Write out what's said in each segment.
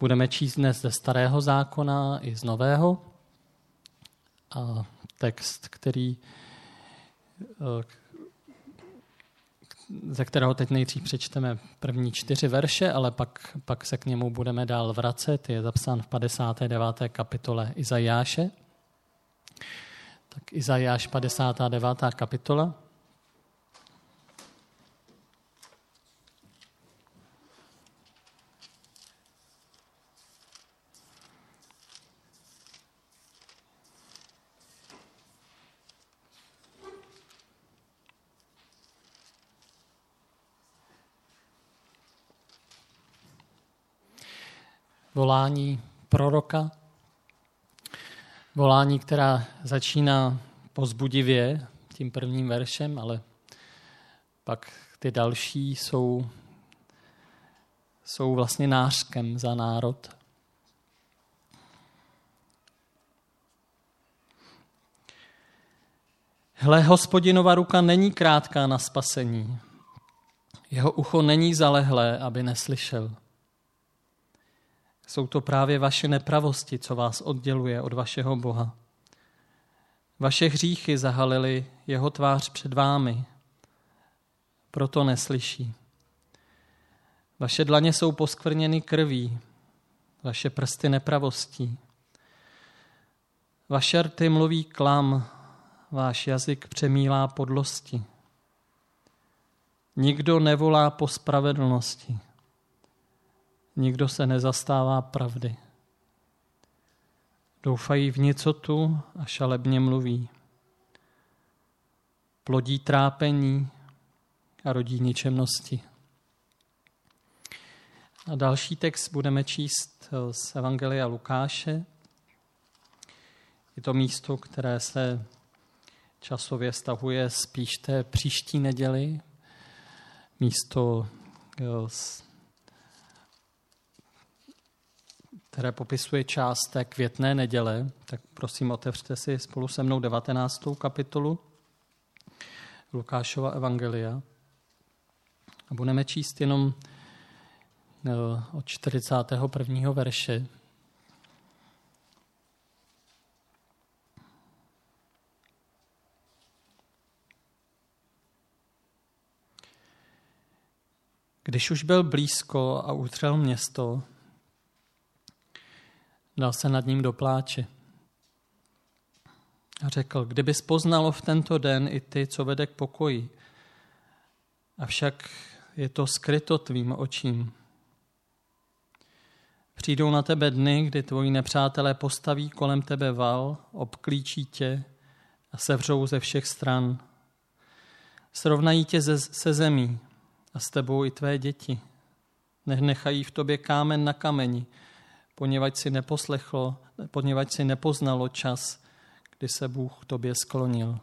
Budeme číst dnes ze Starého zákona i z Nového. A text, ze kterého teď nejdřív přečteme první 4 verše, ale pak se k němu budeme dál vracet. Je zapsán v 59. kapitole Izajáše. Tak Izajáš 59. kapitola. Volání proroka, volání, která začíná povzbudivě tím prvním veršem, ale pak ty další jsou vlastně nářkem za národ. Hle, Hospodinova ruka není krátká na spasení, jeho ucho není zalehlé, aby neslyšel. Jsou to právě vaše nepravosti, co vás odděluje od vašeho Boha. Vaše hříchy zahalily jeho tvář před vámi, proto neslyší. Vaše dlaně jsou poskvrněny krví, vaše prsty nepravostí. Vaše rty mluví klam, váš jazyk přemílá podlosti. Nikdo nevolá po spravedlnosti. Nikdo se nezastává pravdy. Doufají v nicotu a šalebně mluví. Plodí trápení a rodí ničemnosti. A další text budeme číst z Evangelia Lukáše. Je to místo, které se časově vztahuje spíš té příští neděli. Místo, které popisuje část té květné neděle, tak prosím otevřte si spolu se mnou 19. kapitolu Lukášova evangelia. A budeme číst jenom od 41. verše. Když už byl blízko a utřel město, dal se nad ním do pláče a řekl, kdybys poznalo v tento den i ty, co vede k pokoji, avšak je to skryto tvým očím. Přijdou na tebe dny, kdy tvoji nepřátelé postaví kolem tebe val, obklíčí tě a sevřou ze všech stran. Srovnají tě se zemí a s tebou i tvé děti. Nechají v tobě kámen na kameni, poněvadž si nepoznalo čas, kdy se Bůh k tobě sklonil.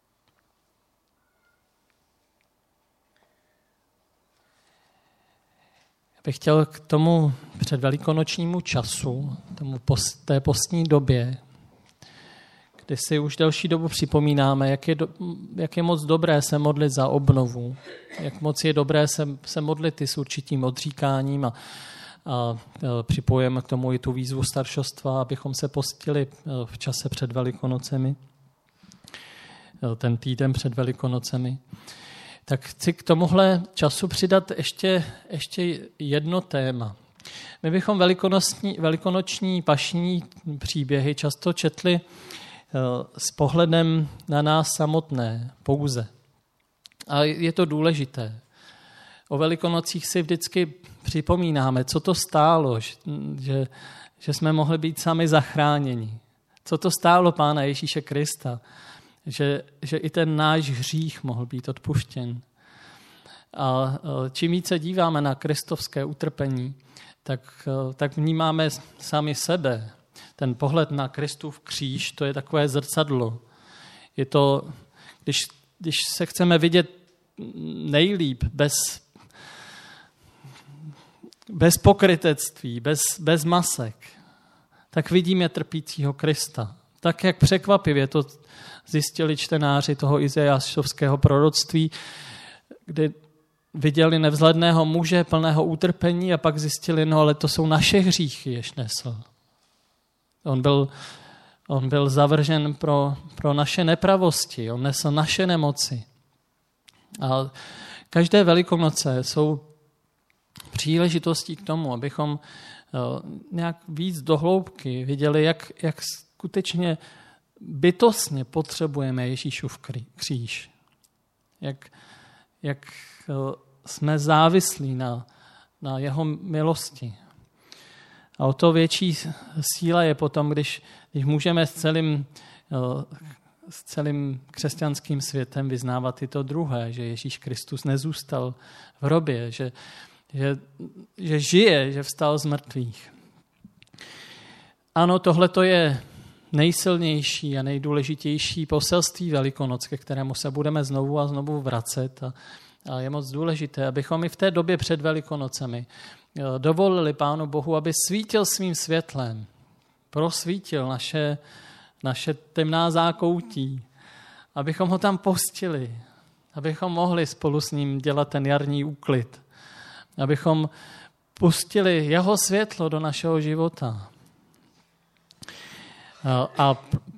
Já bych chtěl k tomu předvelikonočnímu času, té postní době, kdy si už delší dobu připomínáme, jak je moc dobré se modlit za obnovu, jak moc je dobré se modlit i s určitým odříkáním a připojujeme k tomu i tu výzvu staršostva, abychom se postili v čase před Velikonocemi, ten týden před Velikonocemi. Tak chci k tomuhle času přidat ještě jedno téma. My bychom velikonoční pašní příběhy často četli s pohledem na nás samotné pouze. A je to důležité. O Velikonocích si vždycky připomínáme, co to stálo, že jsme mohli být sami zachráněni. Co to stálo Pána Ježíše Krista, že i ten náš hřích mohl být odpuštěn. A čím více díváme na kristovské utrpení, tak vnímáme sami sebe. Ten pohled na Kristův kříž, to je takové zrcadlo. Je to, když se chceme vidět nejlíp, bez pokrytectví, bez masek, tak vidíme trpícího Krista. Tak, jak překvapivě to zjistili čtenáři toho Izajášovského proroctví, kdy viděli nevzhledného muže plného utrpení a pak zjistili, no ale to jsou naše hříchy, jež nesl. On byl zavržen pro naše nepravosti, on nesl naše nemoci. A každé Velikonoce jsou příležitostí k tomu, abychom nějak víc do hloubky viděli, jak skutečně bytostně potřebujeme Ježíšův kříž. Jak jsme závislí na jeho milosti. A o to větší síla je potom, když můžeme s celým křesťanským světem vyznávat i to druhé, že Ježíš Kristus nezůstal v hrobě, že žije, že vstal z mrtvých. Ano, tohle to je nejsilnější a nejdůležitější poselství Velikonoc, ke kterému se budeme znovu a znovu vracet. A je moc důležité, abychom i v té době před Velikonocemi dovolili Pánu Bohu, aby svítil svým světlem, prosvítil naše temná zákoutí, abychom ho tam pustili, abychom mohli spolu s ním dělat ten jarní úklid, abychom pustili jeho světlo do našeho života. A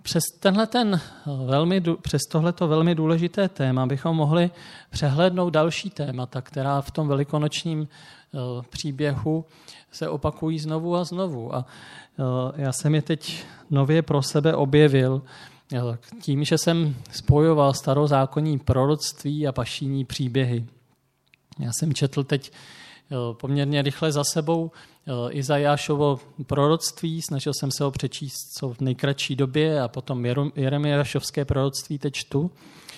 přes tohleto velmi důležité téma bychom mohli přehlédnout další témata, která v tom velikonočním příběhu se opakují znovu a znovu. A já jsem je teď nově pro sebe objevil tím, že jsem spojoval starozákonní proroctví a pašijní příběhy. Já jsem četl teď poměrně rychle za sebou Izajášovo proroctví, snažil jsem se ho přečíst co v nejkratší době a potom Jeremiášovské proroctví teď čtu.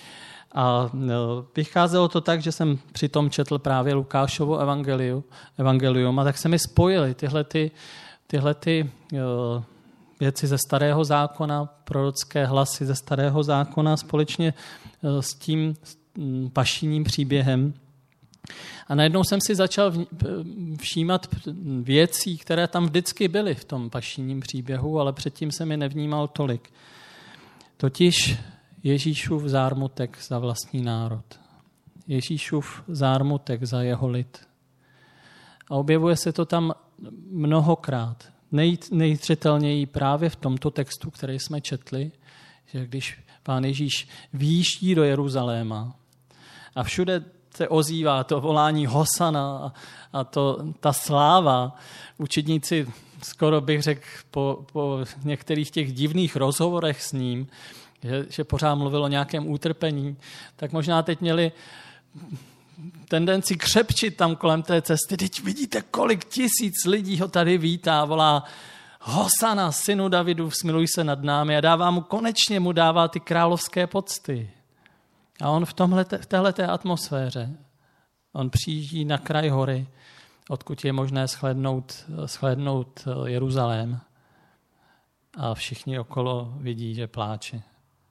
A vycházelo to tak, že jsem přitom četl právě Lukášovo evangelium a tak se mi spojily tyhle věci ze Starého zákona, prorocké hlasy ze Starého zákona společně s tím pašijním příběhem. A najednou jsem si začal všímat věcí, které tam vždycky byly v tom pašijním příběhu, ale předtím jsem je nevnímal tolik. Totiž Ježíšův zármutek za vlastní národ. Ježíšův zármutek za jeho lid. A objevuje se to tam mnohokrát. Nejzřetelněji právě v tomto textu, který jsme četli, že když Pán Ježíš výjíždí do Jeruzaléma a všude se ozývá to volání Hosana a ta sláva. Učedníci, skoro bych řekl, po některých těch divných rozhovorech s ním, že pořád mluvil o nějakém utrpení, tak možná teď měli tendenci křepčit tam kolem té cesty. Teď vidíte, kolik tisíc lidí ho tady vítá, volá Hosana, synu Davidu, smiluj se nad námi a konečně mu dává ty královské pocty. A on v téhleté atmosféře, on přijíždí na kraj hory, odkud je možné shlédnout Jeruzalém. A všichni okolo vidí, že pláče.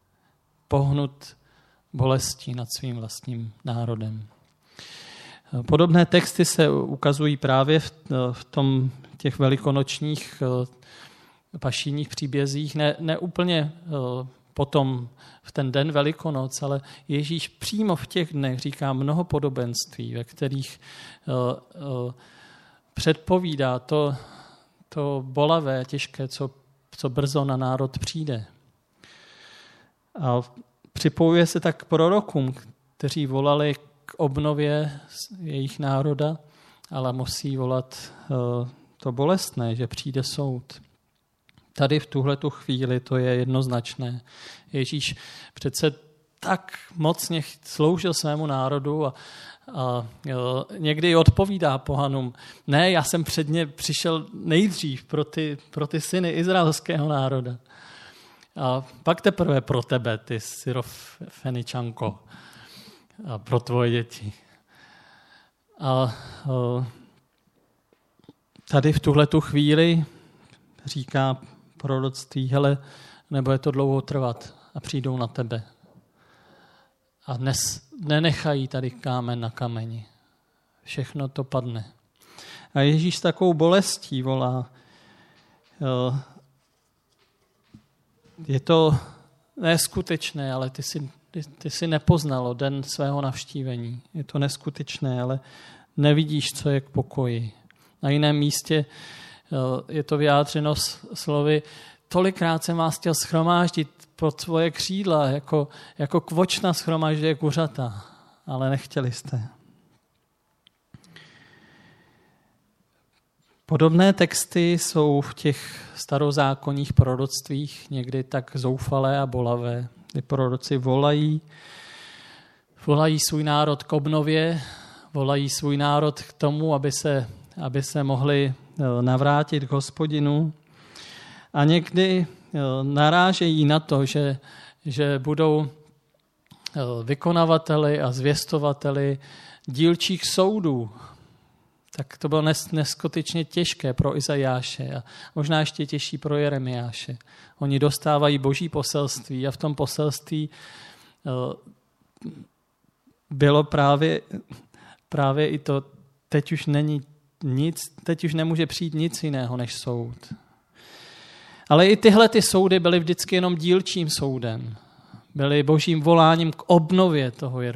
Pohnut bolestí nad svým vlastním národem. Podobné texty se ukazují právě v těch velikonočních pašijních příbězích, ne úplně potom v ten den Velikonoc, ale Ježíš přímo v těch dnech říká mnoho podobenství, ve kterých předpovídá to bolavé, těžké, co brzo na národ přijde. A připojuje se tak k prorokům, kteří volali k obnově jejich národa, ale musí volat to bolestné, že přijde soud. Tady v tuhletu chvíli to je jednoznačné. Ježíš přece tak mocně sloužil svému národu a někdy odpovídá pohanům. Ne, já jsem před ně přišel nejdřív pro ty syny izraelského národa. A pak teprve pro tebe, ty Syrofeničanko, a pro tvoje děti. A tady v tuhletu chvíli říká proroctví, hele, nebude to dlouho trvat a přijdou na tebe. A nenechají tady kámen na kameni. Všechno to padne. A Ježíš s takovou bolestí volá. Je to neskutečné, ale ty jsi Ty jsi nepoznalo den svého navštívení. Je to neskutečné, ale nevidíš, co je k pokoji. Na jiném místě je to vyjádřeno slovy: tolikrát jsem vás chtěl shromáždit pod svoje křídla, jako kvočna shromažďuje kuřata, ale nechtěli jste. Podobné texty jsou v těch starozákonních proroctvích někdy tak zoufalé a bolavé, kdy proroci volají svůj národ k obnově, volají svůj národ k tomu, aby se mohli navrátit k Hospodinu, a někdy narážejí na to, že budou vykonavateli a zvěstovateli dílčích soudů. Tak to bylo neskutečně těžké pro Izajáše a možná ještě těžší pro Jeremiáše. Oni dostávají boží poselství a v tom poselství bylo právě i to: teď už není nic, teď už nemůže přijít nic jiného než soud. Ale i tyhle ty soudy byly vždycky jenom dílčím soudem. Byly božím voláním k obnově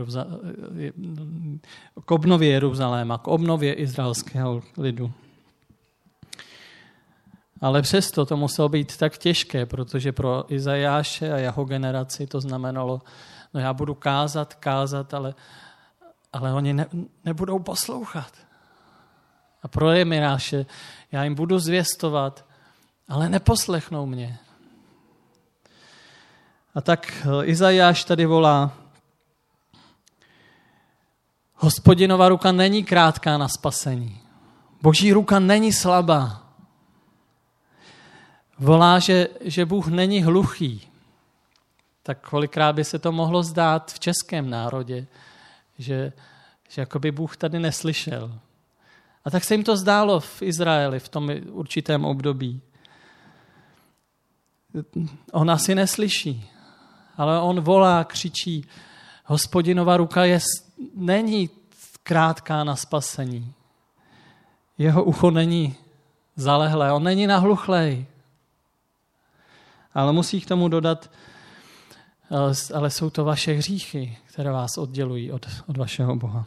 Jeruzaléma, k obnově izraelského lidu. Ale přesto to muselo být tak těžké, protože pro Izajáše a jeho generaci to znamenalo: no já budu kázat, ale oni nebudou poslouchat. A pro Jeremiáše: já jim budu zvěstovat, ale neposlechnou mě. A tak Izajáš tady volá: Hospodinova ruka není krátká na spasení. Boží ruka není slabá. Volá, že Bůh není hluchý. Tak kolikrát by se to mohlo zdát v českém národě, že jakoby Bůh tady neslyšel. A tak se jim to zdálo v Izraeli v tom určitém období. On asi neslyší, ale on volá, křičí: Hospodinova ruka není krátká na spasení. Jeho ucho není zalehlé, on není nahluchlej. Ale musí k tomu dodat: ale jsou to vaše hříchy, které vás oddělují od vašeho Boha.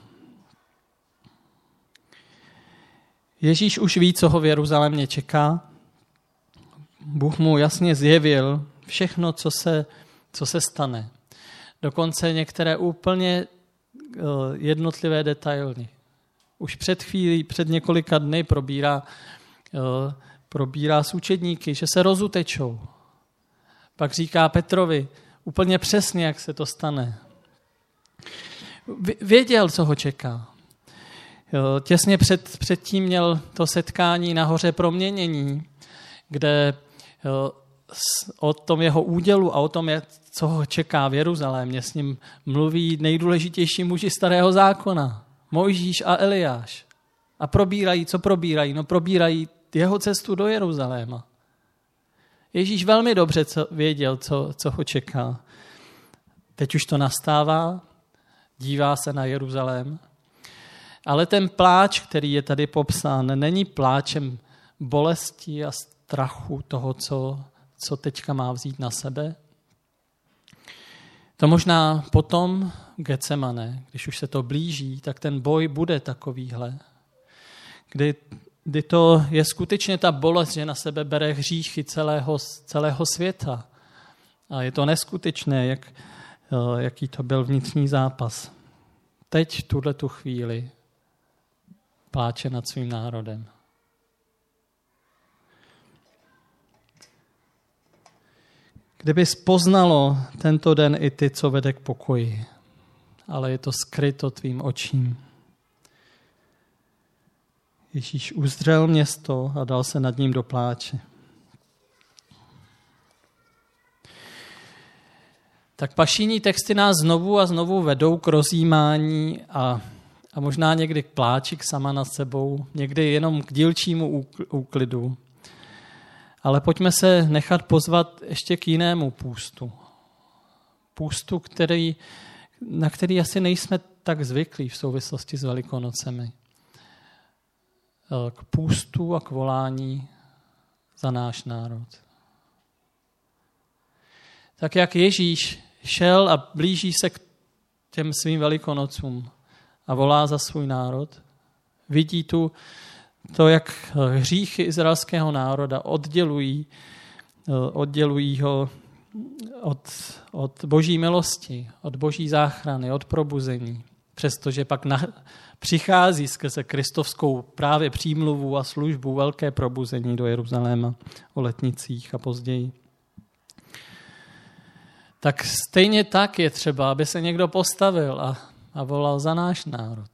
Ježíš už ví, co ho v Jeruzalémě čeká. Bůh mu jasně zjevil všechno, co se stane. Dokonce některé úplně jednotlivé detaily. Už před několika dny probírá s učedníky, že se rozutečou. Pak říká Petrovi úplně přesně, jak se to stane. Věděl, co ho čeká. Těsně předtím měl to setkání na hoře proměnění, kde o tom jeho údělu a o tom, co ho čeká v Jeruzalémě, s ním mluví nejdůležitější muži starého zákona, Mojžíš a Eliáš. A co probírají? No probírají jeho cestu do Jeruzaléma. Ježíš velmi dobře věděl, co ho čeká. Teď už to nastává, dívá se na Jeruzalém, ale ten pláč, který je tady popsán, není pláčem bolesti a strachu toho, co teďka má vzít na sebe. To možná potom Getsemane, když už se to blíží, tak ten boj bude takovýhle, kdy to je skutečně ta bolest, že na sebe bere hříchy celého světa. A je to neskutečné, jaký to byl vnitřní zápas. Teď, v tuhletu chvíli, pláče nad svým národem. Kdyby poznalo tento den i ty, co vede k pokoji, ale je to skryto tvým očím. Ježíš uzdřel město a dal se nad ním do pláče. Tak pašijní texty nás znovu a znovu vedou k rozjímání a možná někdy k pláči sama nad sebou, někdy jenom k dílčímu úklidu. Ale pojďme se nechat pozvat ještě k jinému půstu. Půstu, na který asi nejsme tak zvyklí v souvislosti s Velikonocemi. K půstu a k volání za náš národ. Tak jak Ježíš šel a blíží se k těm svým velikonocům a volá za svůj národ. Vidí to, jak hříchy izraelského národa oddělují ho od boží milosti, od boží záchrany, od probuzení. Přestože pak přichází skrze kristovskou právě přímluvu a službu velké probuzení do Jeruzaléma o letnicích a později. Tak stejně tak je třeba, aby se někdo postavil a volal za náš národ.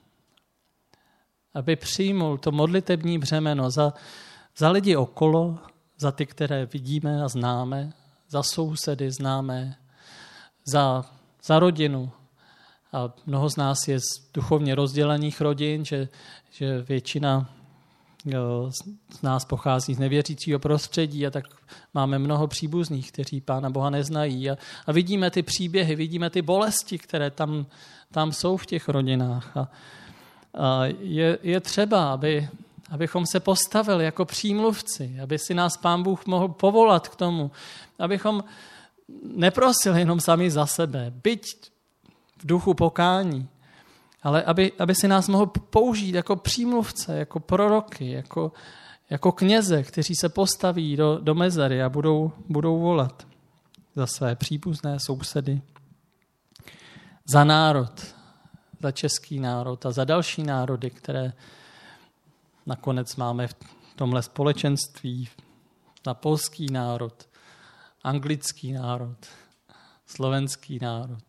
Aby přijmul to modlitební břemeno za lidi okolo, za ty, které vidíme a známe, za sousedy známe, za rodinu. A mnoho z nás je z duchovně rozdělených rodin, že většina z nás pochází z nevěřícího prostředí a tak máme mnoho příbuzných, kteří Pána Boha neznají. A vidíme ty příběhy, vidíme ty bolesti, které tam jsou v těch rodinách. A je třeba, abychom se postavili jako přímluvci, aby si nás Pán Bůh mohl povolat k tomu, abychom neprosili jenom sami za sebe, byť v duchu pokání, ale aby si nás mohl použít jako přímluvce, jako proroky, jako kněze, kteří se postaví do mezery a budou volat za své příbuzné sousedy, za národ, za český národ a za další národy, které nakonec máme v tomhle společenství, na polský národ, anglický národ, slovenský národ.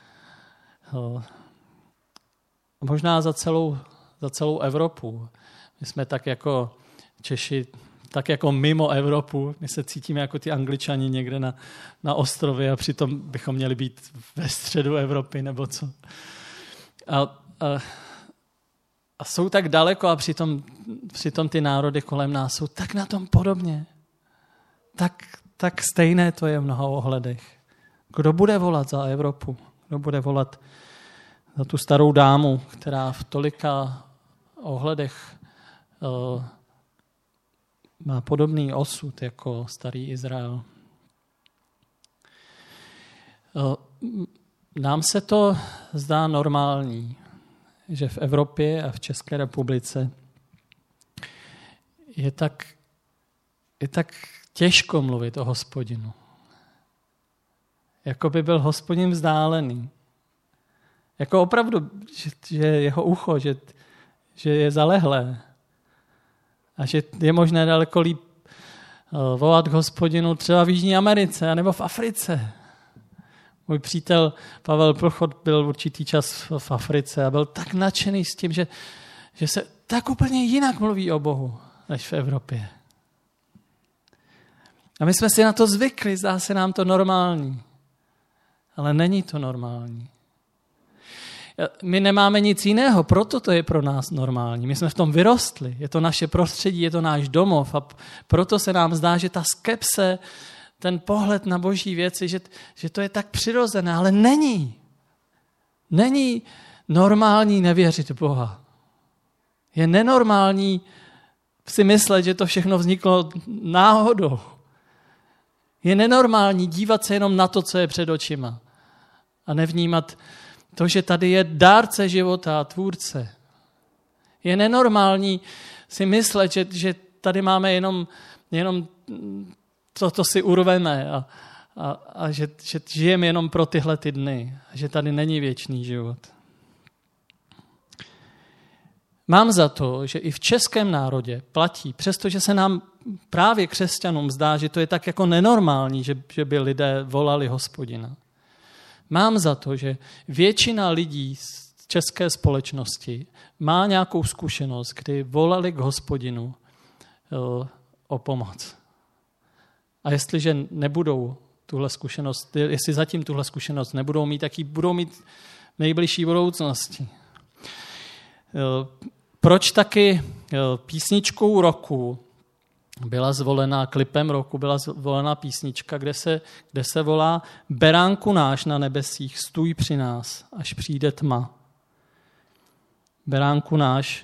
Možná za celou Evropu. My jsme tak jako Češi, tak jako mimo Evropu, my se cítíme jako ty Angličani někde na ostrově a přitom bychom měli být ve středu Evropy nebo co. A jsou tak daleko a přitom ty národy kolem nás jsou tak na tom podobně. Tak stejné to je v mnoha ohledech. Kdo bude volat za Evropu? Kdo bude volat za tu starou dámu, která v tolika ohledech má podobný osud jako starý Izrael? Nám se to zdá normální, že v Evropě a v České republice je tak těžko mluvit o Hospodinu. Jako by byl Hospodin vzdálený. Jako opravdu, že jeho ucho, že je zalehlé. A že je možné daleko líp volat k Hospodinu třeba v Jižní Americe nebo v Africe. Můj přítel Pavel Plchot byl určitý čas v Africe a byl tak nadšený s tím, že se tak úplně jinak mluví o Bohu, než v Evropě. A my jsme si na to zvykli, zdá se nám to normální. Ale není to normální. My nemáme nic jiného, proto to je pro nás normální. My jsme v tom vyrostli, je to naše prostředí, je to náš domov a proto se nám zdá, že ta skepse, ten pohled na boží věci, že to je tak přirozené, ale není. Není normální nevěřit v Boha. Je nenormální si myslet, že to všechno vzniklo náhodou. Je nenormální dívat se jenom na to, co je před očima a nevnímat to, že tady je dárce života a tvůrce. Je nenormální si myslet, že tady máme jenom to si urveme a že žijeme jenom pro tyhle ty dny a že tady není věčný život. Mám za to, že i v českém národě platí, přestože se nám právě křesťanům zdá, že to je tak jako nenormální, že by lidé volali Hospodina. Mám za to, že většina lidí z české společnosti má nějakou zkušenost, kdy volali k Hospodinu o pomoc. A jestliže nebudou tuhle zkušenost, jestli zatím tuhle zkušenost nebudou mít, tak ji budou mít v nejbližší budoucnosti. Proč taky písničkou roku byla zvolena, klipem roku byla zvolena písnička, kde se volá Beránku náš na nebesích, stůj při nás, až přijde tma. Beránku náš,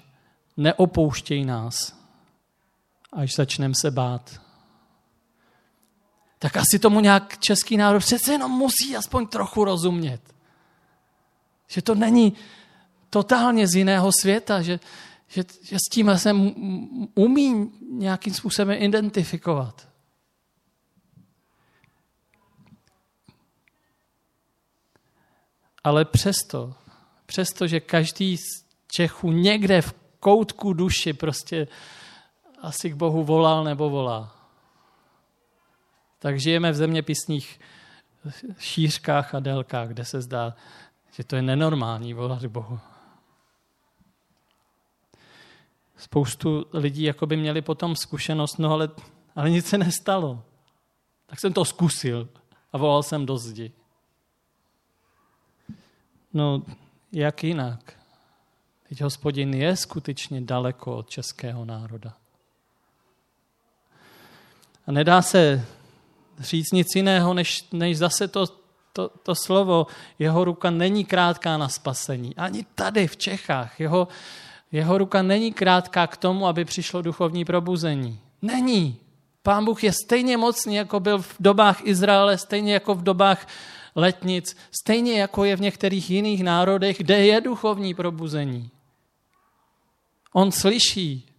neopouštěj nás, až začneme se bát. tak asi tomu nějak český národ přece jenom musí aspoň trochu rozumět. Že to není totálně z jiného světa, že s tím se umí nějakým způsobem identifikovat. Ale přesto, že každý z Čechů někde v koutku duši prostě asi k Bohu volal nebo volá, tak žijeme v zeměpisných šířkách a délkách, kde se zdá, že to je nenormální volat k Bohu. Spoustu lidí jakoby měli potom zkušenost, no ale nic se nestalo. Tak jsem to zkusil a volal jsem do zdi. No, jak jinak? Teď Hospodin je skutečně daleko od českého národa. A nedá se říct nic jiného, než zase to slovo, jeho ruka není krátká na spasení. Ani tady v Čechách. Jeho ruka není krátká k tomu, aby přišlo duchovní probuzení. Není. Pán Bůh je stejně mocný, jako byl v dobách Izraele, stejně jako v dobách letnic, stejně jako je v některých jiných národech, kde je duchovní probuzení. On slyší.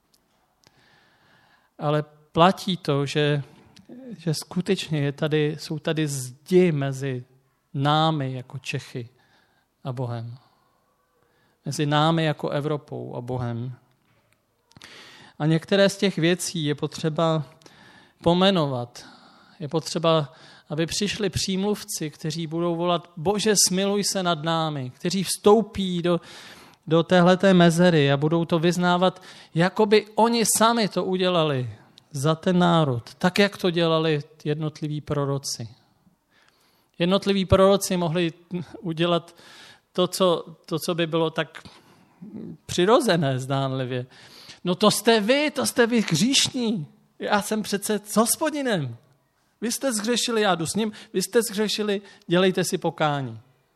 Ale platí to, že skutečně jsou tady zdi mezi námi jako Čechy a Bohem. Mezi námi jako Evropou a Bohem. A některé z těch věcí je potřeba pomenovat. Je potřeba, aby přišli přímluvci, kteří budou volat: Bože, smiluj se nad námi, kteří vstoupí do téhleté mezery a budou to vyznávat, jako by oni sami to udělali za ten národ, tak, jak to dělali jednotliví proroci. Jednotliví proroci mohli udělat to, co by bylo tak přirozené zdánlivě. No to jste vy hříšní. Já jsem přece s Hospodinem. Vy jste zhřešili, já jdu s ním, vy jste zhřešili, dělejte si pokání.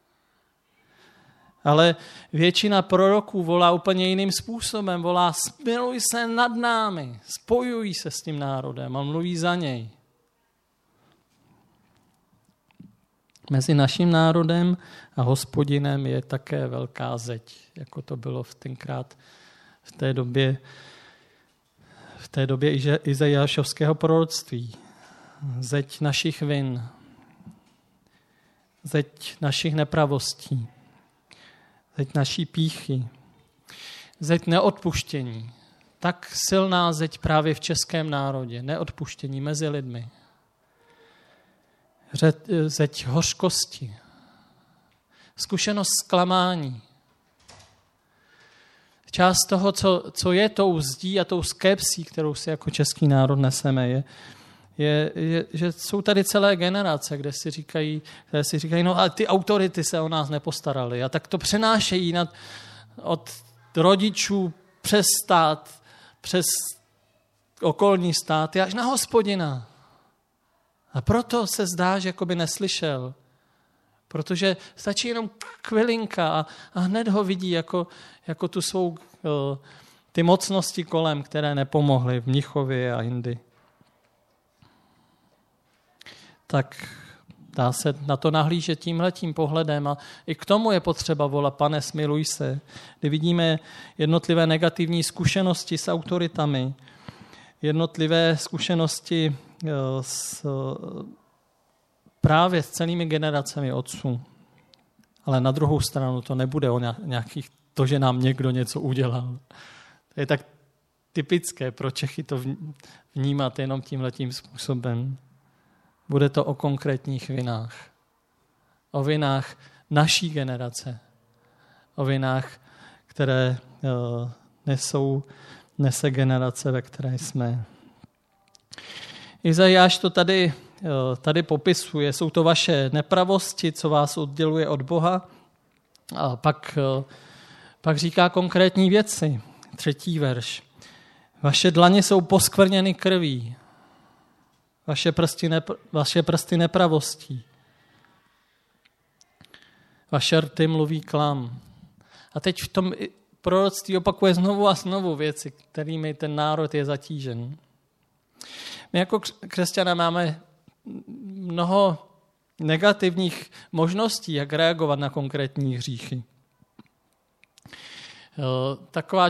Ale většina proroků volá úplně jiným způsobem. Volá: smiluj se nad námi, spojují se s tím národem a mluví za něj. Mezi naším národem a Hospodinem je také velká zeď, jako to bylo tenkrát v té době Izajášovského proroctví. Zeď našich vin, zeď našich nepravostí, zeď naší pýchy, zeď neodpuštění. Tak silná zeď právě v českém národě, neodpuštění mezi lidmi. Zeď hořkosti, zkušenost zklamání. Část toho, co je tou zdí a tou skepsí, kterou si jako český národ neseme, je, že jsou tady celé generace, které si říkají, no ale ty autority se o nás nepostarali. A tak to přenášejí od rodičů přes stát, přes okolní státy až na Hospodina. A proto se zdá, že jakoby neslyšel. Protože stačí jenom chvilinka a hned ho vidí jako tu svou ty mocnosti kolem, které nepomohly v Mnichově a jindy. Tak dá se na to nahlížet tímhletím pohledem a i k tomu je potřeba volat: Pane, smiluj se. Kdy vidíme jednotlivé negativní zkušenosti s autoritami, jednotlivé zkušenosti právě s celými generacemi otců. Ale na druhou stranu to nebude o nějakých to, že nám někdo něco udělal. To je tak typické pro Čechy to vnímat jenom tímhletím způsobem. Bude to o konkrétních vinách. O vinách naší generace. O vinách, které nese generace, ve které jsme. Izajáš to tady popisuje. Jsou to vaše nepravosti, co vás odděluje od Boha. A pak říká konkrétní věci. 3. verš. Vaše dlaně jsou poskvrněny krví. Vaše prsty nepravostí. Vaše rty mluví klam. A teď v tom proroctví opakuje znovu a znovu věci, kterými ten národ je zatížen. My jako křesťané máme mnoho negativních možností, jak reagovat na konkrétní hříchy. Taková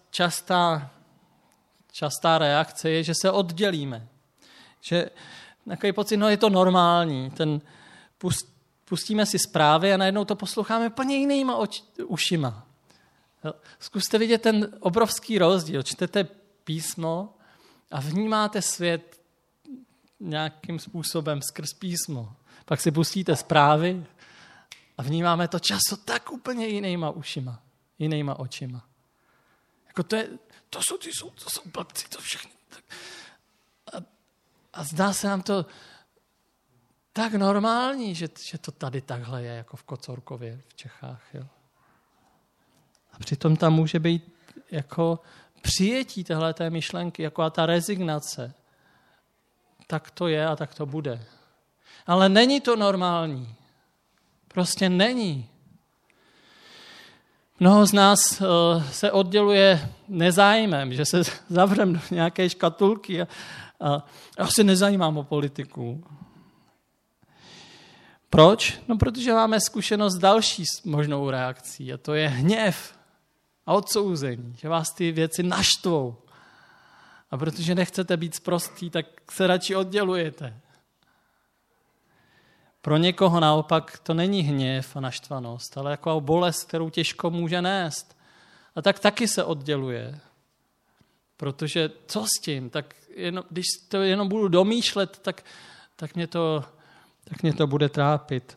častá reakce je, že se oddělíme. Že takový pocit, no je to normální. Pustíme si zprávy a najednou to posloucháme úplně jinýma ušima. Zkuste vidět ten obrovský rozdíl. Čtete písmo a vnímáte svět nějakým způsobem skrz písmo. Pak si pustíte zprávy a vnímáme to často tak úplně jinýma ušima, jinýma očima. Jako to jsou blbci, to všechno. A zdá se nám to tak normální, že to tady takhle je, jako v Kocourkově v Čechách. Jo. A přitom tam může být jako přijetí téhleté myšlenky, jako ta rezignace. Tak to je a tak to bude. Ale není to normální. Prostě není. Mnoho z nás se odděluje nezájmem, že se zavřeme do nějaké škatulky a já se nezajímám o politiku. Proč? No, protože máme zkušenost s další možnou reakcí a to je hněv a odsouzení, že vás ty věci naštvou. A protože nechcete být sprostí, tak se radši oddělujete. Pro někoho naopak to není hněv a naštvanost, ale jako bolest, kterou těžko může nést. A tak taky se odděluje. Protože co s tím? Tak když to jenom budu domýšlet, tak mě to bude trápit.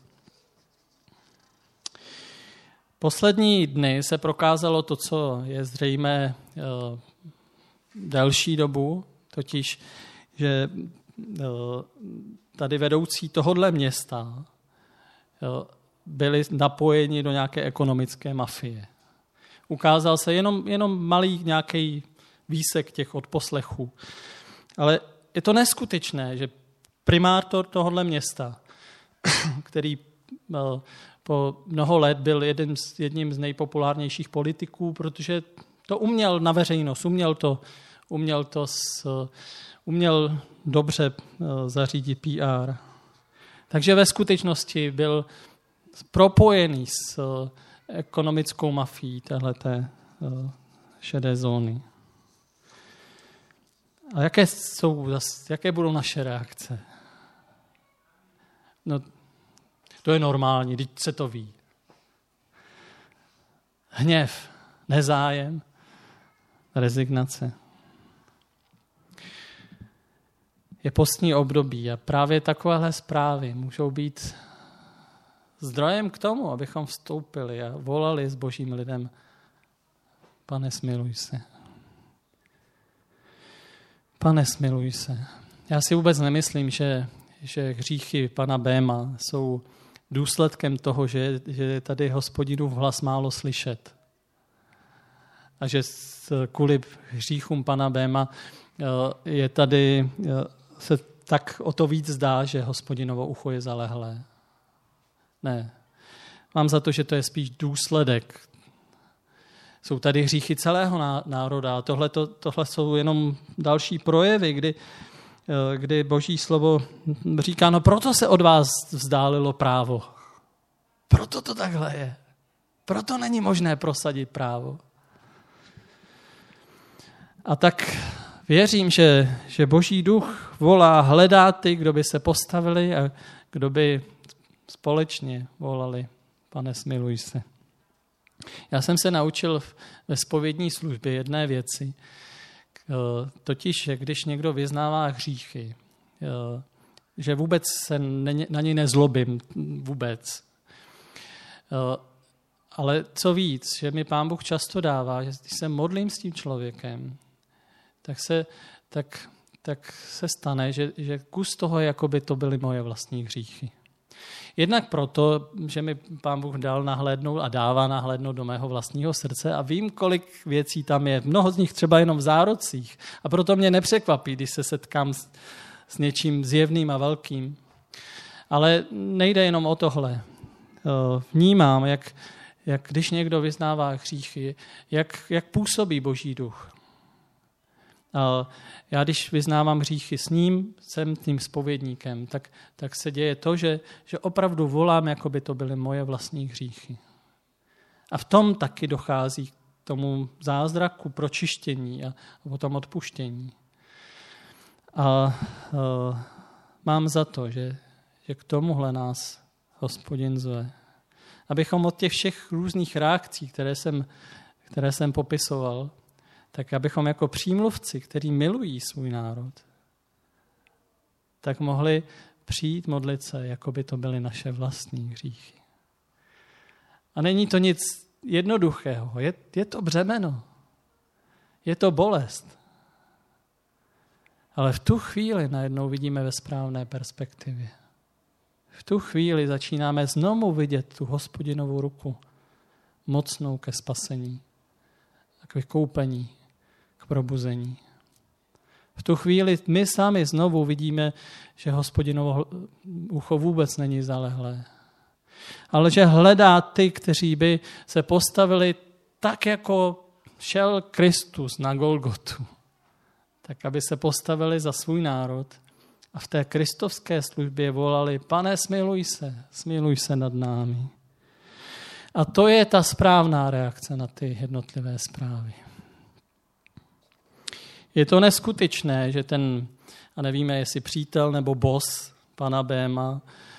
Poslední dny se prokázalo to, co je zřejmé delší dobu, totiž, že tady vedoucí tohodle města byli napojeni do nějaké ekonomické mafie. Ukázal se jenom malý nějaký výsek těch odposlechů. Ale je to neskutečné, že primátor tohodle města, který po mnoho let byl jedním z nejpopulárnějších politiků, protože to uměl na veřejnost, uměl dobře zařídit PR. Takže ve skutečnosti byl propojený s ekonomickou mafií téhleté šedé zóny. A jaké budou naše reakce? No, to je normální, teď se to ví. Hněv, nezájem, rezignace. Je postní období a právě takovéhle zprávy můžou být zdrojem k tomu, abychom vstoupili a volali s božím lidem: Pane, smiluj se. Pane, smiluj se. Já si vůbec nemyslím, že hříchy pana Béma jsou důsledkem toho, že je tady Hospodinův hlas málo slyšet. A že kvůli hříchům pana Béma je tady, se tak o to víc zdá, že Hospodinovo ucho je zalehlé. Ne. Mám za to, že to je spíš důsledek. Jsou tady hříchy celého národa a tohle jsou jenom další projevy, kdy Boží slovo říká, no proto se od vás vzdálilo právo. Proto to takhle je. Proto není možné prosadit právo. A tak věřím, že Boží duch volá, hledá ty, kdo by se postavili a kdo by společně volali: Pane, smiluj se. Já jsem se naučil ve zpovědní službě jedné věci, totiž, že když někdo vyznává hříchy, že vůbec se na něj nezlobím, vůbec. Ale co víc, že mi Pán Bůh často dává, že když se modlím s tím člověkem, tak se stane, že kus toho, jako by to byly moje vlastní hříchy. Jednak proto, že mi Pán Bůh dal nahlédnout a dává nahlédnout do mého vlastního srdce a vím, kolik věcí tam je. Mnoho z nich třeba jenom v zárodcích. A proto mě nepřekvapí, když se setkám s něčím zjevným a velkým. Ale nejde jenom o tohle. Vnímám, jak když někdo vyznává hříchy, jak působí Boží duch. Já když vyznávám hříchy s ním, jsem tím zpovědníkem, tak se děje to, že opravdu volám, jako by to byly moje vlastní hříchy. A v tom taky dochází k tomu zázraku pročištění a potom odpuštění. A mám za to, že k tomuhle nás Hospodin zve. Abychom od těch všech různých reakcí, které jsem popisoval, tak abychom jako přímluvci, kteří milují svůj národ, tak mohli přijít modlit se, jako by to byly naše vlastní hříchy. A není to nic jednoduchého, je to břemeno, je to bolest. Ale v tu chvíli najednou vidíme ve správné perspektivě. V tu chvíli začínáme znovu vidět tu Hospodinovou ruku, mocnou ke spasení, k vykoupení, k probuzení. V tu chvíli my sami znovu vidíme, že Hospodinovo ucho vůbec není zalehlé, ale že hledá ty, kteří by se postavili tak, jako šel Kristus na Golgotu, tak aby se postavili za svůj národ a v té kristovské službě volali: Pane, smiluj se nad námi. A to je ta správná reakce na ty jednotlivé zprávy. Je to neskutečné, že a nevíme, jestli přítel nebo boss pana Béma,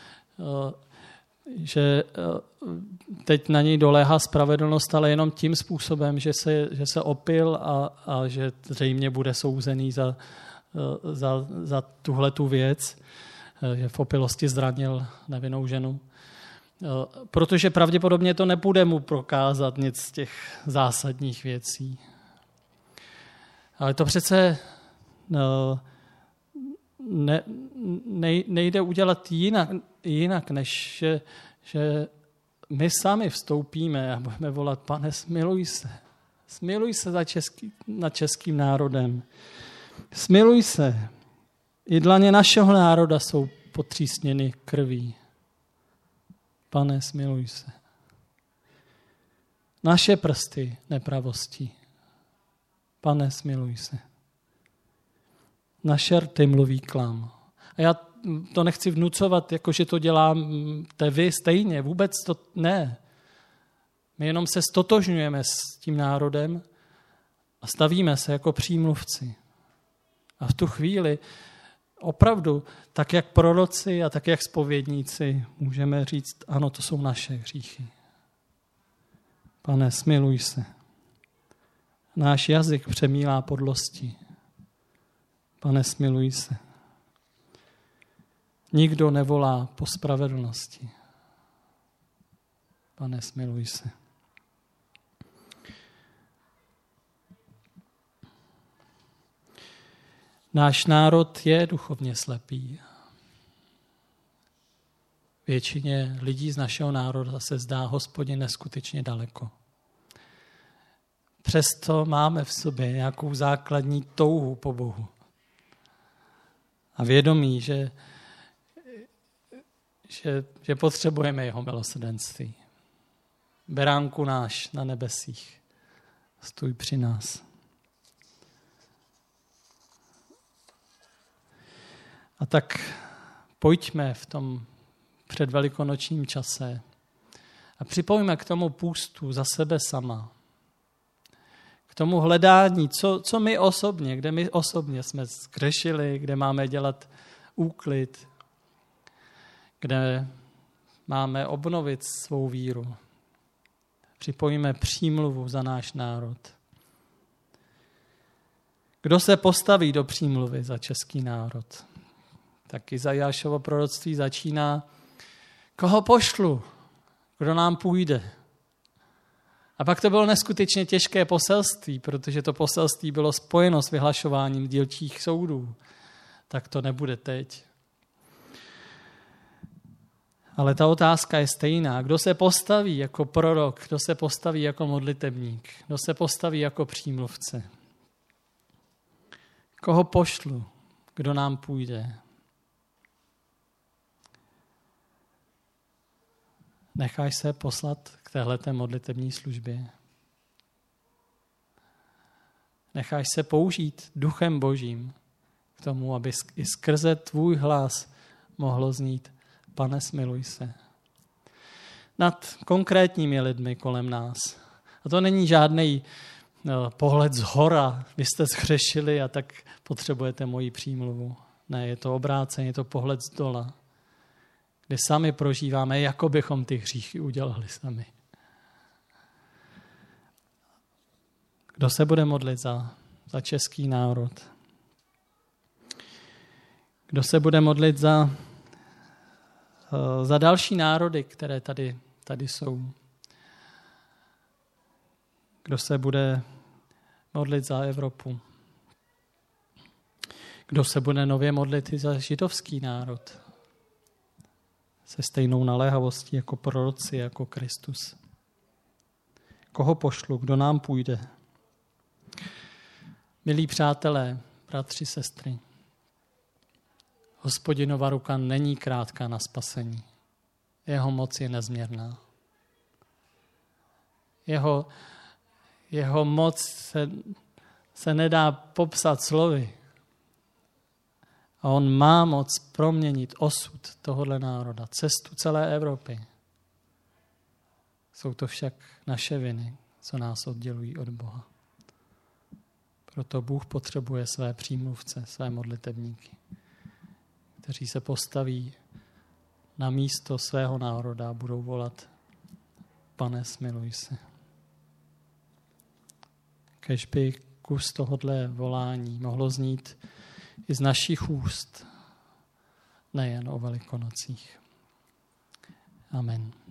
že teď na něj doléhá spravedlnost, ale jenom tím způsobem, že se opil a že zřejmě bude souzený za tuhletu věc, že v opilosti zranil nevinnou ženu. Protože pravděpodobně to nebude mu prokázat nic z těch zásadních věcí. Ale to přece nejde udělat jinak, než že my sami vstoupíme a budeme volat: Pane, smiluj se nad českým národem. Smiluj se. I dlaně našeho národa jsou potřísněny krví. Pane, smiluj se. Naše prsty nepravosti. Pane, smiluj se. Naše rty mluví klam. A já to nechci vnucovat, jako že to děláte vy stejně. Vůbec to ne. My jenom se stotožňujeme s tím národem a stavíme se jako přímluvci. A v tu chvíli opravdu, tak jak proroci a tak jak zpovědníci, můžeme říct: ano, to jsou naše hříchy. Pane, smiluj se. Náš jazyk přemílá podlosti. Pane, smiluj se. Nikdo nevolá po spravedlnosti. Pane, smiluj se. Náš národ je duchovně slepý. Většině lidí z našeho národa se zdá Hospodin neskutečně daleko. Přesto máme v sobě nějakou základní touhu po Bohu. A vědomí, že potřebujeme jeho milosrdenství. Beránku náš na nebesích, stůj při nás. A tak pojďme v tom předvelikonočním čase a připojíme k tomu půstu za sebe sama. K tomu hledání, co my osobně, kde my osobně jsme zgrešili, kde máme dělat úklid, kde máme obnovit svou víru. Připojíme přímluvu za náš národ. Kdo se postaví do přímluvy za český národ? Tak Izajášovo proroctví začíná: koho pošlu, kdo nám půjde. A pak to bylo neskutečně těžké poselství, protože to poselství bylo spojeno s vyhlašováním dílčích soudů. Tak to nebude teď. Ale ta otázka je stejná. Kdo se postaví jako prorok, kdo se postaví jako modlitebník, kdo se postaví jako přímluvce. Koho pošlu, kdo nám půjde. Necháš se poslat k téhleté modlitební službě. necháš se použít Duchem Božím k tomu, aby i skrze tvůj hlas mohlo znít: Pane, smiluj se. Nad konkrétními lidmi kolem nás. A to není žádný pohled zhora, vy jste zhřešili a tak potřebujete moji přímluvu. Ne, je to obráceně, je to pohled z dola, kde sami prožíváme, jako bychom ty hříchy udělali sami. Kdo se bude modlit za český národ? Kdo se bude modlit za další národy, které tady jsou? Kdo se bude modlit za Evropu? Kdo se bude nově modlit i za židovský národ? Se stejnou naléhavostí jako proroci, jako Kristus. Koho pošlu, kdo nám půjde? Milí přátelé, bratři, sestry, Hospodinova ruka není krátká na spasení. Jeho moc je nezměrná. Jeho moc se nedá popsat slovy. A on má moc proměnit osud tohoto národa, cestu celé Evropy. Jsou to však naše viny, co nás oddělují od Boha. Proto Bůh potřebuje své přímluvce, své modlitebníky, kteří se postaví na místo svého národa a budou volat: Pane, smiluj se. Kéž by kus tohodle volání mohlo znít i z našich úst, nejen o Velikonocích. Amen.